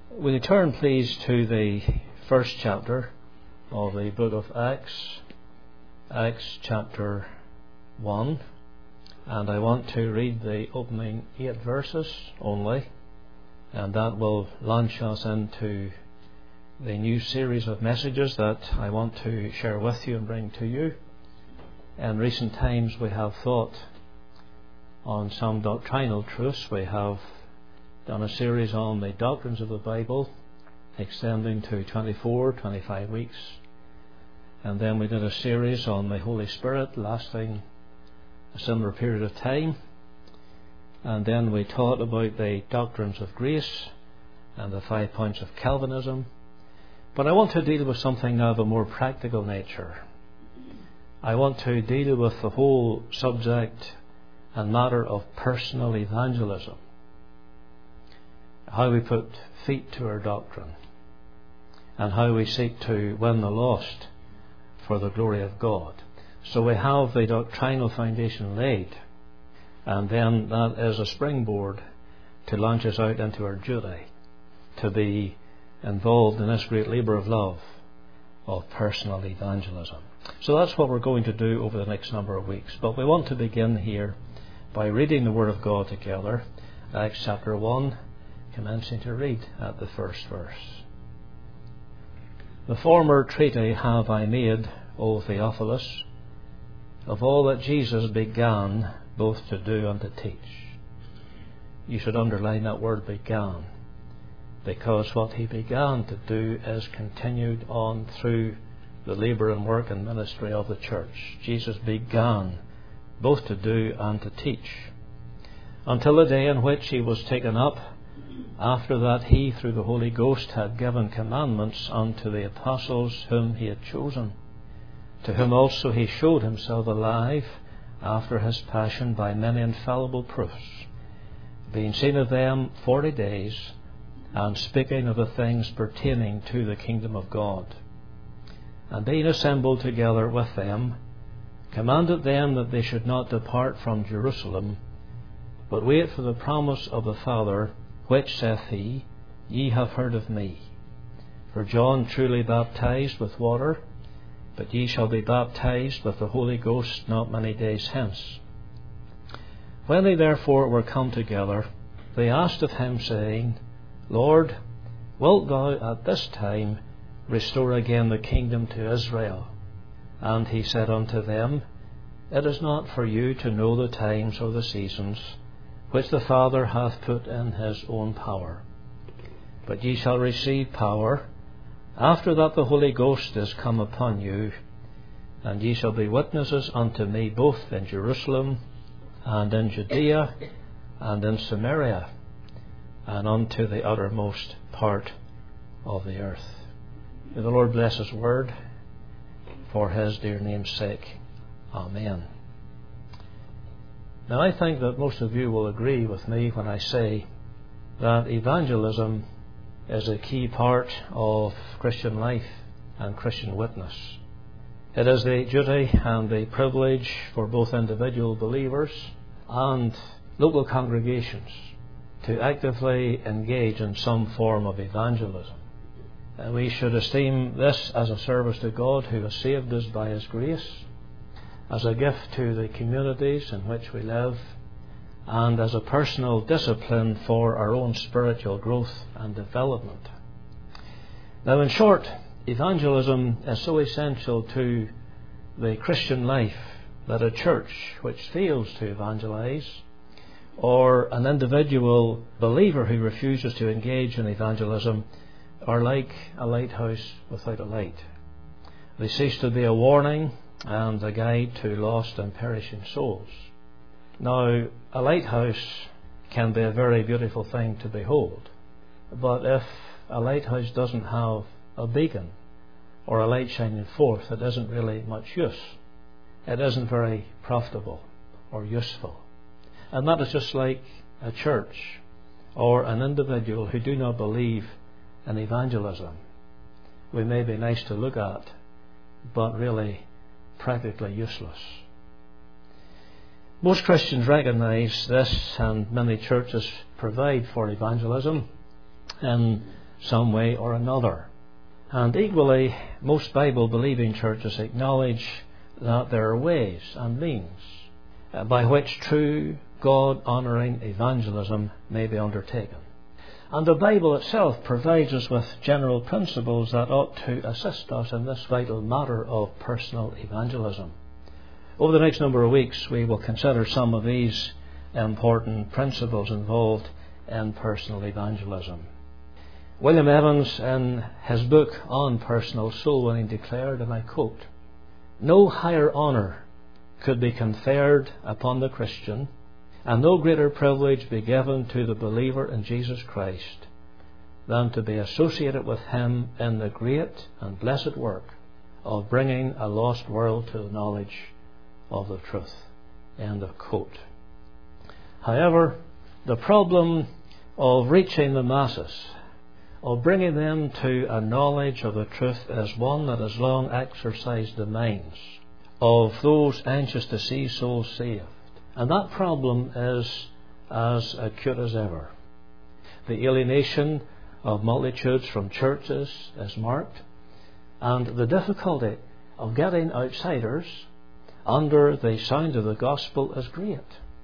Will you turn please to the first chapter of the book of Acts, Acts chapter 1, and I want to read the opening 8 verses only, and that will launch us into the new series of messages that I want to share with you and bring to you. In recent times we have thought on some doctrinal truths. We have done a series on the doctrines of the Bible, extending to 25 weeks. And then we did a series on the Holy Spirit, lasting a similar period of time. And then we taught about the doctrines of grace and the 5 points of Calvinism. But I want to deal with something now of a more practical nature. I want to deal with the whole subject and matter of personal evangelism. How we put feet to our doctrine, and how we seek to win the lost for the glory of God. So we have the doctrinal foundation laid, and then that is a springboard to launch us out into our duty, to be involved in this great labour of love of personal evangelism. So that's what we're going to do over the next number of weeks. But we want to begin here by reading the Word of God together, Acts chapter 1, commencing to read at the first verse. The former treaty have I made, O Theophilus, of all that Jesus began both to do and to teach. You should underline that word began, because what he began to do is continued on through the labour and work and ministry of the church. Jesus began both to do and to teach, until the day in which he was taken up. After that he, through the Holy Ghost, had given commandments unto the apostles whom he had chosen, to whom also he showed himself alive after his passion by many infallible proofs, being seen of them 40 days, and speaking of the things pertaining to the kingdom of God. And being assembled together with them, commanded them that they should not depart from Jerusalem, but wait for the promise of the Father, which, saith he, ye have heard of me. For John truly baptized with water, but ye shall be baptized with the Holy Ghost not many days hence. When they therefore were come together, they asked of him, saying, Lord, wilt thou at this time restore again the kingdom to Israel? And he said unto them, It is not for you to know the times or the seasons which the Father hath put in his own power. But ye shall receive power, after that the Holy Ghost is come upon you, and ye shall be witnesses unto me both in Jerusalem, and in Judea, and in Samaria, and unto the uttermost part of the earth. May the Lord bless his word for his dear name's sake. Amen. Now, I think that most of you will agree with me when I say that evangelism is a key part of Christian life and Christian witness. It is the duty and the privilege for both individual believers and local congregations to actively engage in some form of evangelism. And we should esteem this as a service to God, who has saved us by his grace, as a gift to the communities in which we live, and as a personal discipline for our own spiritual growth and development. Now, in short, evangelism is so essential to the Christian life that a church which fails to evangelize, or an individual believer who refuses to engage in evangelism, are like a lighthouse without a light. They cease to be a warning and a guide to lost and perishing souls. Now, a lighthouse can be a very beautiful thing to behold, but if a lighthouse doesn't have a beacon or a light shining forth, it isn't really much use. It isn't very profitable or useful. And that is just like a church or an individual who do not believe in evangelism. We may be nice to look at, but really practically useless. Most Christians recognize this, and many churches provide for evangelism in some way or another. And equally, most Bible-believing churches acknowledge that there are ways and means by which true God-honouring evangelism may be undertaken. And the Bible itself provides us with general principles that ought to assist us in this vital matter of personal evangelism. Over the next number of weeks, we will consider some of these important principles involved in personal evangelism. William Evans, in his book on personal soul winning, declared, and I quote, "No higher honour could be conferred upon the Christian, and no greater privilege be given to the believer in Jesus Christ than to be associated with him in the great and blessed work of bringing a lost world to the knowledge of the truth." End of quote. However, the problem of reaching the masses, of bringing them to a knowledge of the truth, is one that has long exercised the minds of those anxious to see souls saved. And that problem is as acute as ever. The alienation of multitudes from churches is marked, and the difficulty of getting outsiders under the sound of the gospel is great.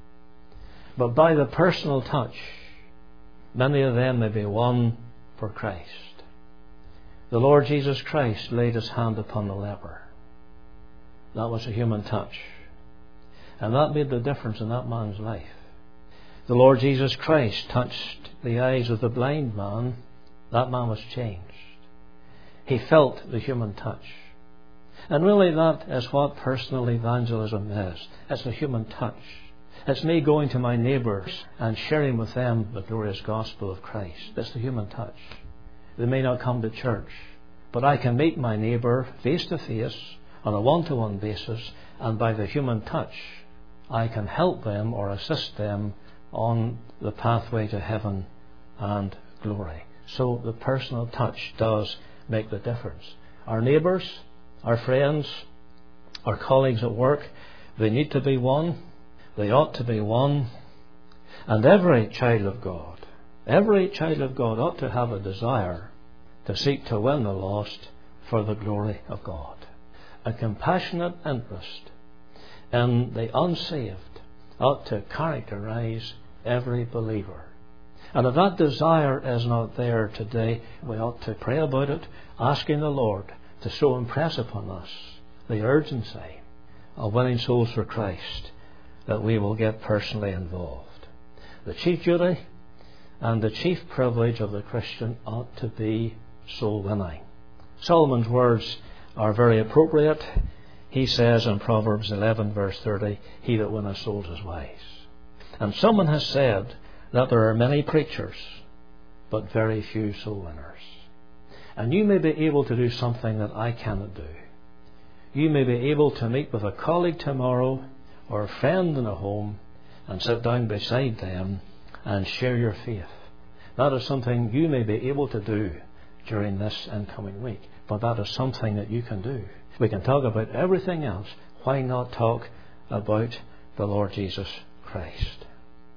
But by the personal touch, many of them may be won for Christ. The Lord Jesus Christ laid his hand upon the leper. That was a human touch. And that made the difference in that man's life. The Lord Jesus Christ touched the eyes of the blind man. That man was changed. He felt the human touch. And really that is what personal evangelism is. It's the human touch. It's me going to my neighbours and sharing with them the glorious gospel of Christ. It's the human touch. They may not come to church, but I can meet my neighbour face to face on a one-to-one basis, and by the human touch I can help them or assist them on the pathway to heaven and glory. So the personal touch does make the difference. Our neighbours, our friends, our colleagues at work, they need to be won. They ought to be won. And every child of God ought to have a desire to seek to win the lost for the glory of God. A compassionate interest in the unsaved ought to characterize every believer. And if that desire is not there today, we ought to pray about it, asking the Lord to so impress upon us the urgency of winning souls for Christ that we will get personally involved. The chief duty and the chief privilege of the Christian ought to be soul winning. Solomon's words are very appropriate. He says in Proverbs 11 verse 30, "He that winneth souls is wise." And someone has said that there are many preachers, but very few soul winners. And you may be able to do something that I cannot do. You may be able to meet with a colleague tomorrow or a friend in a home and sit down beside them and share your faith. That is something you may be able to do during this incoming week, but that is something that you can do. We can talk about everything else. Why not talk about the Lord Jesus Christ?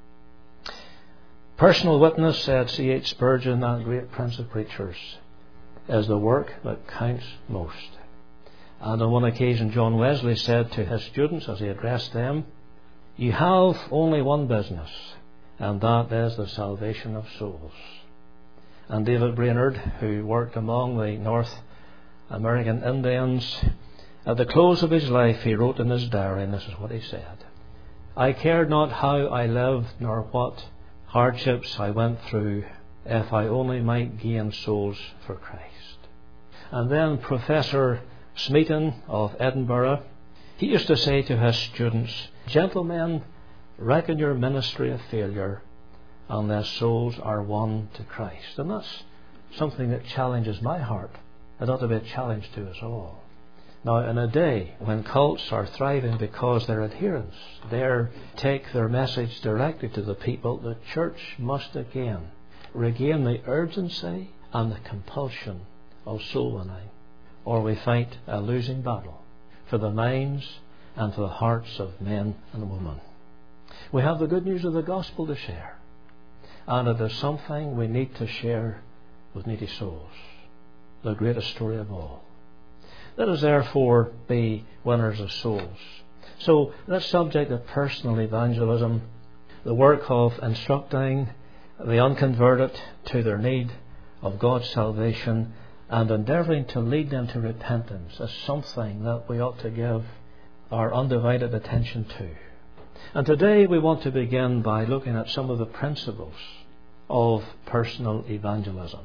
Personal witness, said C.H. Spurgeon, that great prince of preachers, is the work that counts most. And on one occasion John Wesley said to his students as he addressed them, "You have only one business, and that is the salvation of souls." And David Brainerd, who worked among the North American Indians, at the close of his life he wrote in his diary, and this is what he said: "I cared not how I lived nor what hardships I went through, if I only might gain souls for Christ." And then Professor Smeaton of Edinburgh, he used to say to his students, "Gentlemen, reckon your ministry a failure unless souls are won to Christ." And that's something that challenges my heart. It ought to be a challenge to us all. Now, in a day when cults are thriving because their adherents dare take their message directly to the people, the church must again regain the urgency and the compulsion of soul winning, or we fight a losing battle for the minds and for the hearts of men and women. We have the good news of the gospel to share, and it is something we need to share with needy souls. The greatest story of all. Let us therefore be winners of souls. So that subject of personal evangelism, the work of instructing the unconverted to their need of God's salvation and endeavouring to lead them to repentance, is something that we ought to give our undivided attention to. And today we want to begin by looking at some of the principles of personal evangelism.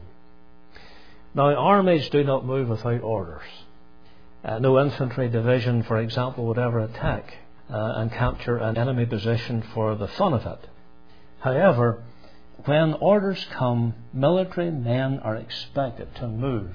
Now, armies do not move without orders. No infantry division, for example, would ever attack and capture an enemy position for the fun of it. However, when orders come, military men are expected to move.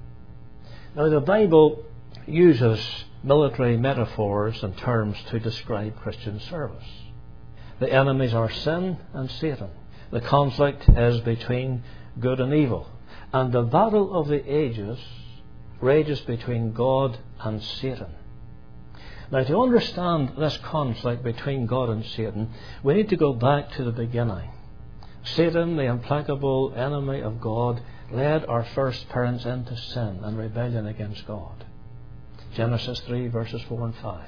Now, the Bible uses military metaphors and terms to describe Christian service. The enemies are sin and Satan. The conflict is between good and evil. And the battle of the ages rages between God and Satan. Now, to understand this conflict between God and Satan, we need to go back to the beginning. Satan, the implacable enemy of God, led our first parents into sin and rebellion against God. Genesis 3 verses 4 and 5.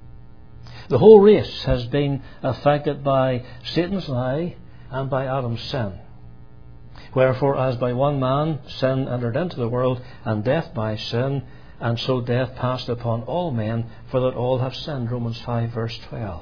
The whole race has been affected by Satan's lie and by Adam's sin. Wherefore, as by one man sin entered into the world, and death by sin, and so death passed upon all men, for that all have sinned. Romans 5 verse 12.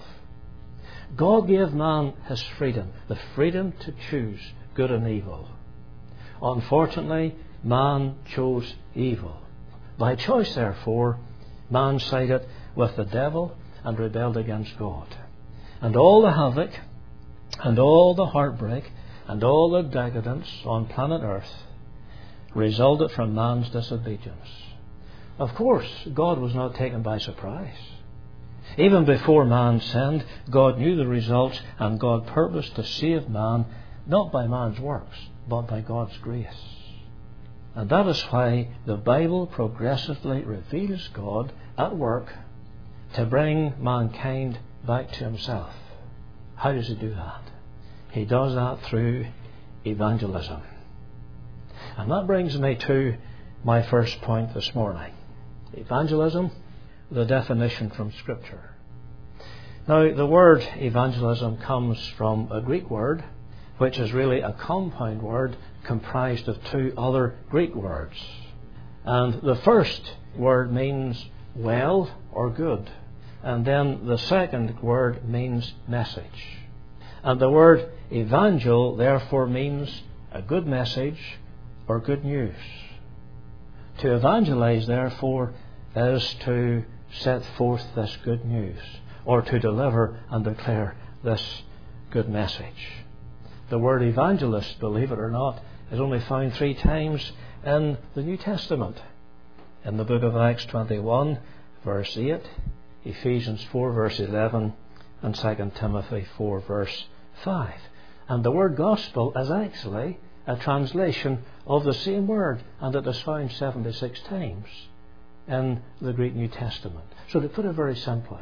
God gave man his freedom, the freedom to choose good and evil. Unfortunately, man chose evil. By choice, therefore, man sided with the devil and rebelled against God. And all the havoc, and all the heartbreak, and all the decadence on planet Earth resulted from man's disobedience. Of course, God was not taken by surprise. Even before man sinned, God knew the results, and God purposed to save man, not by man's works, but by God's grace. And that is why the Bible progressively reveals God at work to bring mankind back to himself. How does he do that? He does that through evangelism. And that brings me to my first point this morning. Evangelism, the definition from Scripture. Now, the word evangelism comes from a Greek word, which is really a compound word comprised of two other Greek words. And the first word means well or good. And then the second word means message. And the word evangel therefore means a good message or good news. To evangelize, therefore, is to set forth this good news, or to deliver and declare this good message. The word evangelist, believe it or not, is only found 3 times in the New Testament. In the book of Acts 21, verse 8, Ephesians 4, verse 11, and 2 Timothy 4, verse 5. And the word gospel is actually a translation of the same word, and it is found 76 times in the Greek New Testament. So to put it very simply,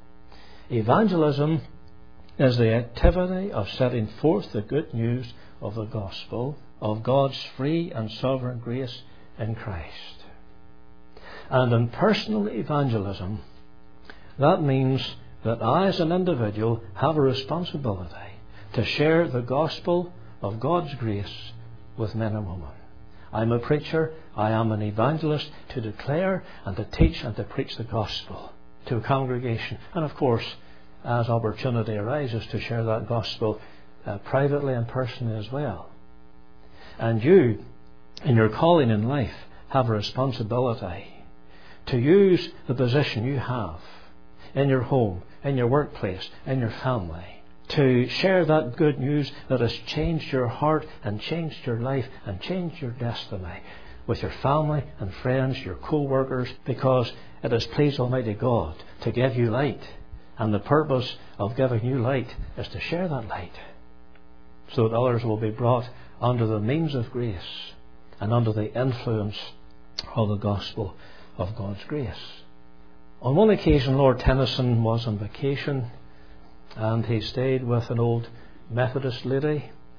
evangelism is the activity of setting forth the good news of the gospel of God's free and sovereign grace in Christ. And in personal evangelism, that means that I as an individual have a responsibility to share the gospel of God's grace with men and women. I'm a preacher, I am an evangelist, to declare and to teach and to preach the gospel to a congregation. And of course, as opportunity arises, to share that gospel privately and personally as well. And you, in your calling in life, have a responsibility to use the position you have in your home, in your workplace, in your family, to share that good news that has changed your heart and changed your life and changed your destiny with your family and friends, your co-workers, because it has pleased Almighty God to give you light. And the purpose of giving you light is to share that light so that others will be brought under the means of grace and under the influence of the gospel of God's grace. On one occasion, Lord Tennyson was on vacation, and he stayed with an old Methodist lady,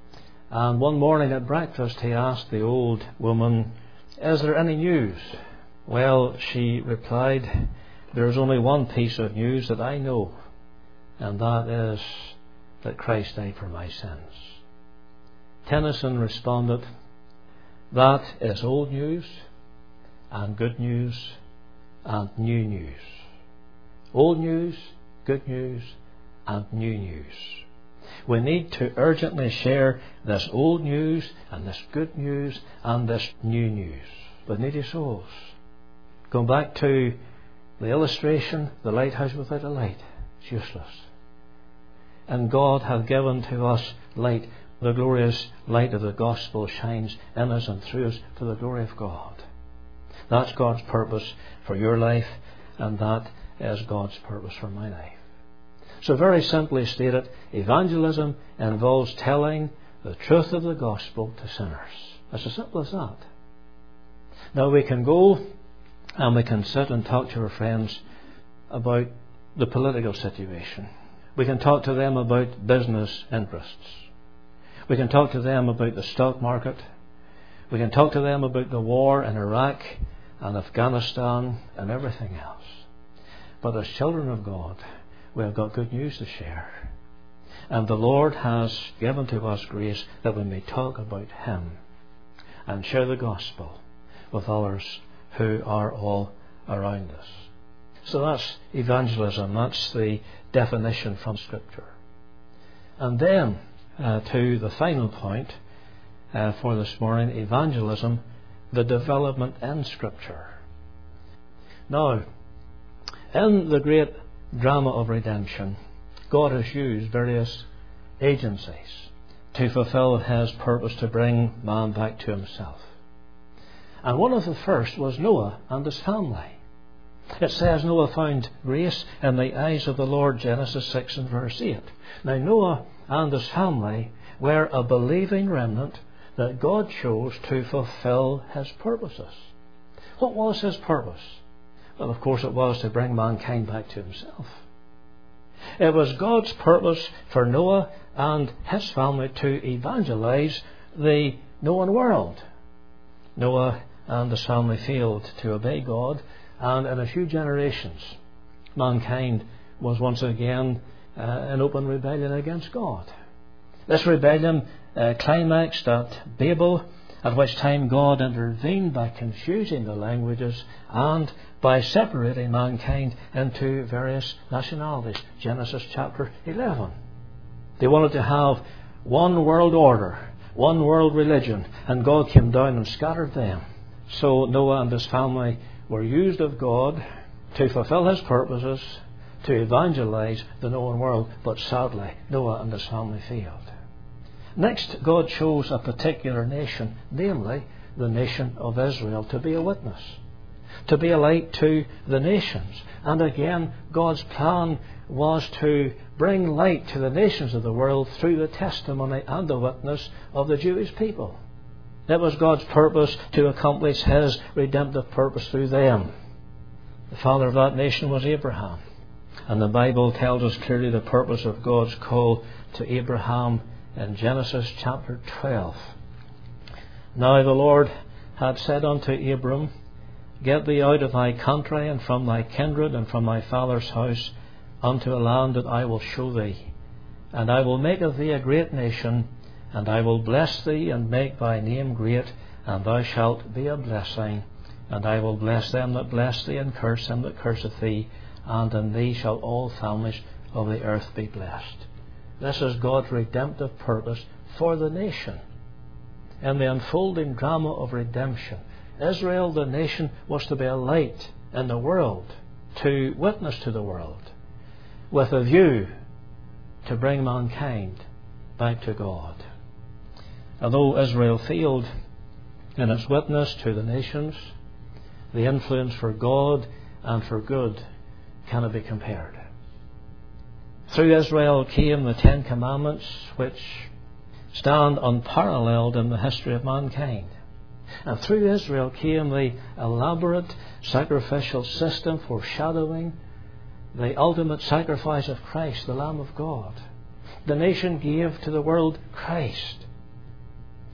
And one morning at breakfast he asked the old woman, "Is there any news?" "Well," she replied, "there is only one piece of news that I know, and that is that Christ died for my sins." Tennyson responded, "That is old news and good news and new news. Old news, good news and new news." We need to urgently share this old news and this good news and this new news with needy souls. Going back to the illustration, the lighthouse without a light, it's useless. And God hath given to us light. The glorious light of the gospel shines in us and through us for the glory of God. That's God's purpose for your life, and that is God's purpose for my life. So very simply stated, evangelism involves telling the truth of the gospel to sinners. It's as simple as that. Now we can go and we can sit and talk to our friends about the political situation. We can talk to them about business interests. We can talk to them about the stock market. We can talk to them about the war in Iraq and Afghanistan and everything else. But as children of God, we have got good news to share. And the Lord has given to us grace that we may talk about Him and share the gospel with others who are all around us. So that's evangelism. That's the definition from Scripture. And then to the final point for this morning, evangelism, the development in Scripture. Now, in the great drama of redemption, God has used various agencies to fulfill His purpose to bring man back to Himself. And one of the first was Noah and his family. It says Noah found grace in the eyes of the Lord, Genesis 6 and verse 8. Now Noah and his family were a believing remnant that God chose to fulfill His purposes. What was His purpose? Well, of course it was to bring mankind back to Himself. It was God's purpose for Noah and his family to evangelize the known world. Noah and his family failed to obey God, and in a few generations, mankind was once again in open rebellion against God. This rebellion climaxed at Babel, at which time God intervened by confusing the languages and by separating mankind into various nationalities. Genesis chapter 11. They wanted to have one world order, one world religion, and God came down and scattered them. So Noah and his family were used of God to fulfill His purposes, to evangelize the known world, but sadly Noah and his family failed. Next, God chose a particular nation, namely the nation of Israel, to be a witness, to be a light to the nations. And again, God's plan was to bring light to the nations of the world through the testimony and the witness of the Jewish people. It was God's purpose to accomplish His redemptive purpose through them. The father of that nation was Abraham. And the Bible tells us clearly the purpose of God's call to Abraham in Genesis chapter 12. Now the Lord had said unto Abram, Get thee out of thy country and from thy kindred and from thy father's house unto a land that I will show thee. And I will make of thee a great nation, and I will bless thee and make thy name great, and thou shalt be a blessing. And I will bless them that bless thee, and curse them that curseth thee, and in thee shall all families of the earth be blessed. This is God's redemptive purpose for the nation. In the unfolding drama of redemption, Israel, the nation, was to be a light in the world, to witness to the world, with a view to bring mankind back to God. Although Israel failed in its witness to the nations, the influence for God and for good cannot be compared. Through Israel came the Ten Commandments, which stand unparalleled in the history of mankind. And through Israel came the elaborate sacrificial system foreshadowing the ultimate sacrifice of Christ, the Lamb of God. The nation gave to the world Christ.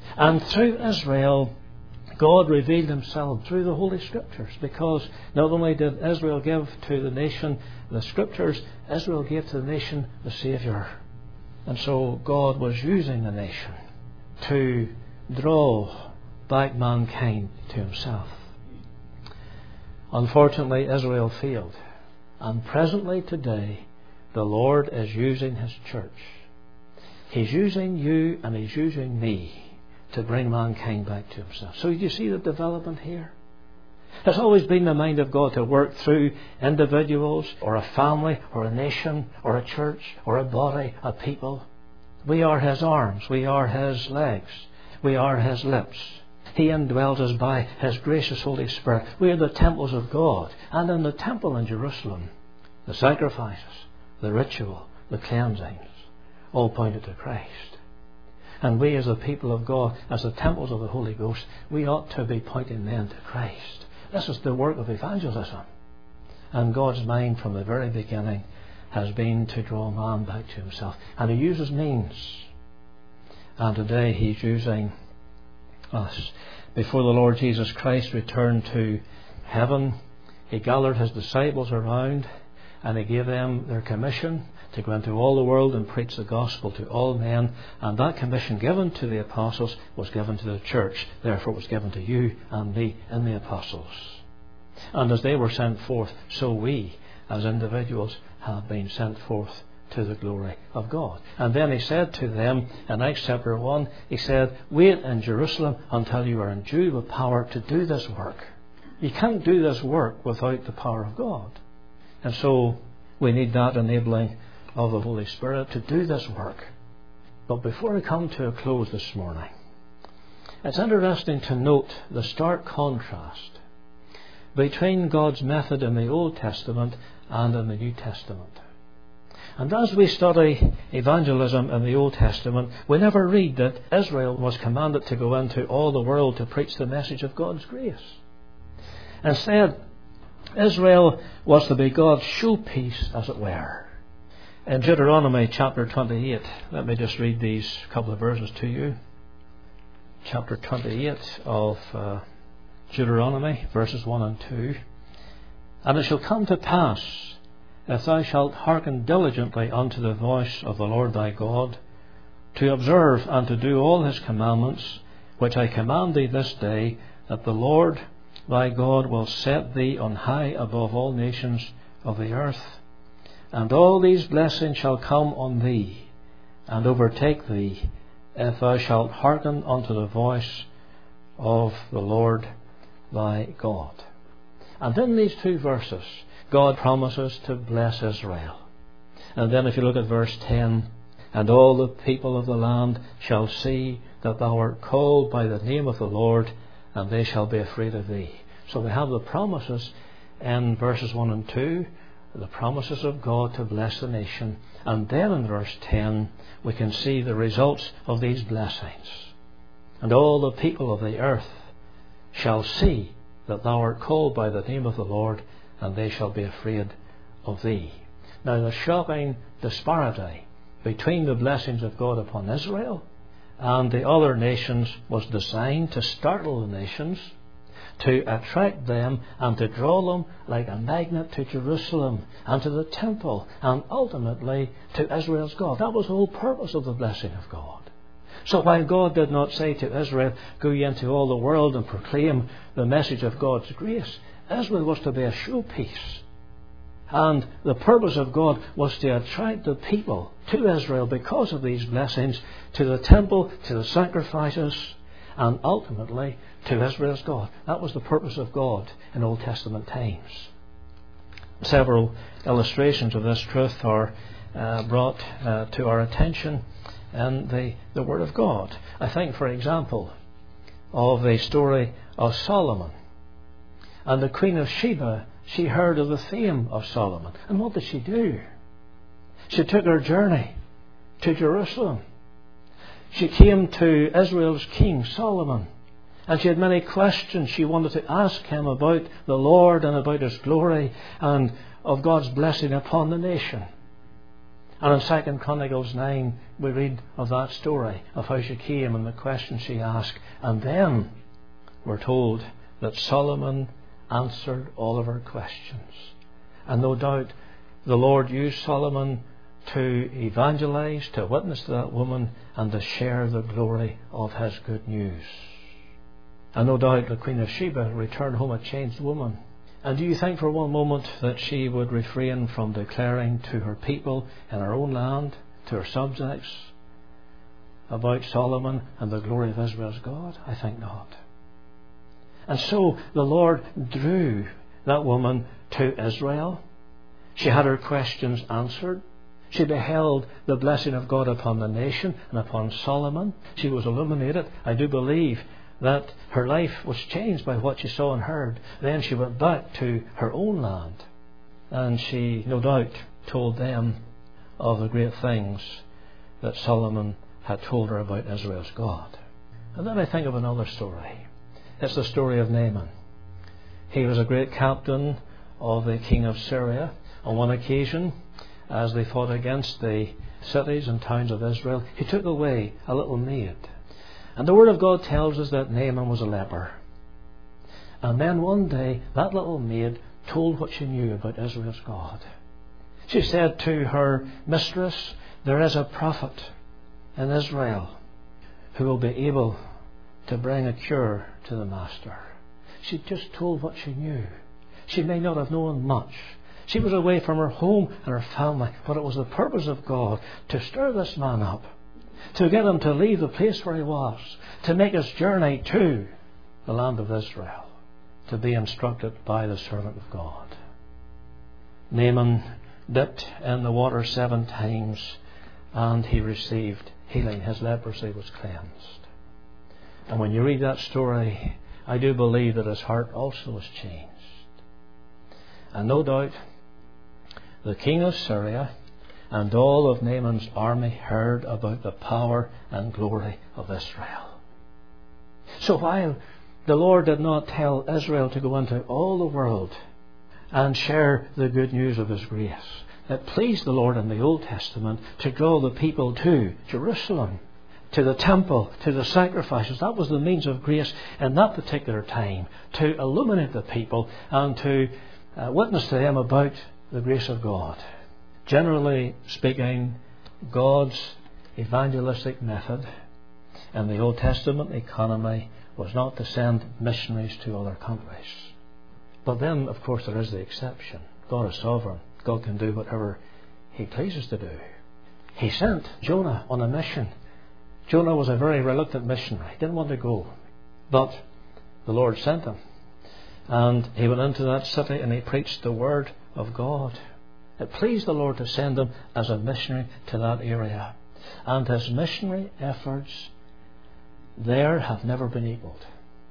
And through Israel, God revealed himself through the Holy Scriptures, because not only did Israel give to the nation the Scriptures, Israel gave to the nation the Saviour. And so God was using the nation to draw back mankind to himself. Unfortunately, Israel failed. And presently today, the Lord is using his church. He's using you and he's using me to bring mankind back to himself. So you see the development here? It's always been the mind of God to work through individuals or a family or a nation or a church or a body, a people. We are his arms. We are his legs. We are his lips. He indwells us by his gracious Holy Spirit. We are the temples of God. And in the temple in Jerusalem, the sacrifices, the ritual, the cleansings, all pointed to Christ. And we as the people of God, as the temples of the Holy Ghost, we ought to be pointing men to Christ. This is the work of evangelism. And God's mind from the very beginning has been to draw man back to himself. And he uses means. And today he's using us. Before the Lord Jesus Christ returned to heaven, he gathered his disciples around and he gave them their commission to go into all the world and preach the gospel to all men. And that commission given to the apostles was given to the church. Therefore it was given to you and me in the apostles. And as they were sent forth, so we as individuals have been sent forth to the glory of God. And then he said to them in Acts chapter 1, he said, wait in Jerusalem until you are endued with power to do this work. You can't do this work without the power of God. And so we need that enabling of the Holy Spirit to do this work. But before I come to a close this morning, it's interesting to note the stark contrast between God's method in the Old Testament and in the New Testament. And as we study evangelism in the Old Testament, we never read that Israel was commanded to go into all the world to preach the message of God's grace. Instead, Israel was to be God's showpiece, as it were. In Deuteronomy chapter 28, let me just read these couple of verses to you. Chapter 28 of Deuteronomy, verses 1 and 2. And it shall come to pass, if thou shalt hearken diligently unto the voice of the Lord thy God, to observe and to do all his commandments, which I command thee this day, that the Lord thy God will set thee on high above all nations of the earth. And all these blessings shall come on thee, and overtake thee, if thou shalt hearken unto the voice of the Lord thy God. And in these two verses, God promises to bless Israel. And then if you look at verse 10, and all the people of the land shall see that thou art called by the name of the Lord, and they shall be afraid of thee. So we have the promises in verses 1 and 2, the promises of God to bless the nation. And then in verse 10, we can see the results of these blessings. And all the people of the earth shall see that thou art called by the name of the Lord, and they shall be afraid of thee. Now the shocking disparity between the blessings of God upon Israel and the other nations was designed to startle the nations, to attract them and to draw them like a magnet to Jerusalem and to the temple and ultimately to Israel's God. That was the whole purpose of the blessing of God. So while God did not say to Israel, go ye into all the world and proclaim the message of God's grace, Israel was to be a showpiece. And the purpose of God was to attract the people to Israel because of these blessings, to the temple, to the sacrifices, and ultimately to Israel's God. That was the purpose of God in Old Testament times. Several illustrations of this truth are brought to our attention in the Word of God. I think, for example, of the story of Solomon. And the Queen of Sheba, she heard of the fame of Solomon. And what did she do? She took her journey to Jerusalem. She came to Israel's king, Solomon. And she had many questions she wanted to ask him about the Lord and about his glory and of God's blessing upon the nation. And in 2 Chronicles 9 we read of that story, of how she came and the questions she asked. And then we're told that Solomon answered all of her questions. And no doubt the Lord used Solomon to evangelize, to witness to that woman, and to share the glory of his good news. And no doubt the Queen of Sheba returned home a changed woman. And do you think for one moment that she would refrain from declaring to her people in her own land, to her subjects, about Solomon and the glory of Israel's God? I think not. And so the Lord drew that woman to Israel. She had her questions answered. She beheld the blessing of God upon the nation and upon Solomon. She was illuminated. I do believe that her life was changed by what she saw and heard. Then she went back to her own land, and she no doubt told them of the great things that Solomon had told her about Israel's God. And then I think of another story. It's the story of Naaman. He was a great captain of the king of Syria. On one occasion, as they fought against the cities and towns of Israel, he took away a little maid. And the Word of God tells us that Naaman was a leper. And then one day, that little maid told what she knew about Israel's God. She said to her mistress, "There is a prophet in Israel who will be able to bring a cure to the master." She just told what she knew. She may not have known much. She was away from her home and her family, but it was the purpose of God to stir this man up, to get him to leave the place where he was, to make his journey to the land of Israel, to be instructed by the servant of God. Naaman dipped in the water 7 times and he received healing. His leprosy was cleansed. And when you read that story, I do believe that his heart also was changed. And no doubt the king of Syria and all of Naaman's army heard about the power and glory of Israel. So while the Lord did not tell Israel to go into all the world and share the good news of His grace, it pleased the Lord in the Old Testament to draw the people to Jerusalem, to the temple, to the sacrifices. That was the means of grace in that particular time, to illuminate the people and to witness to them about the grace of God. Generally speaking, God's evangelistic method in the Old Testament economy was not to send missionaries to other countries. But then, of course, there is the exception. God is sovereign. God can do whatever He pleases to do. He sent Jonah on a mission. Jonah was a very reluctant missionary. He didn't want to go. But the Lord sent him. And he went into that city and he preached the word of God. It pleased the Lord to send him as a missionary to that area. And his missionary efforts there have never been equaled.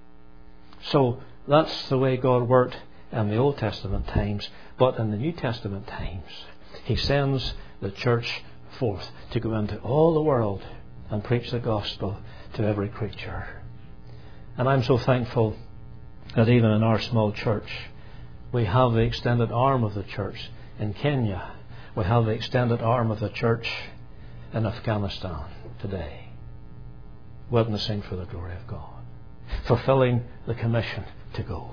So that's the way God worked in the Old Testament times. But in the New Testament times, He sends the church forth to go into all the world and preach the gospel to every creature. And I'm so thankful that even in our small church, we have the extended arm of the church in Kenya. We have the extended arm of the church in Afghanistan today, witnessing for the glory of God, fulfilling the commission to go.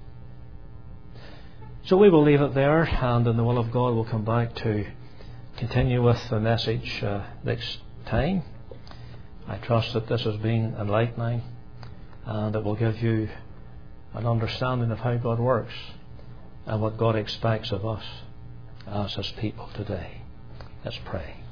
So we will leave it there, and in the will of God we'll come back to continue with the message next time. I trust that this has been enlightening and it will give you an understanding of how God works and what God expects of us as His people today. Let's pray.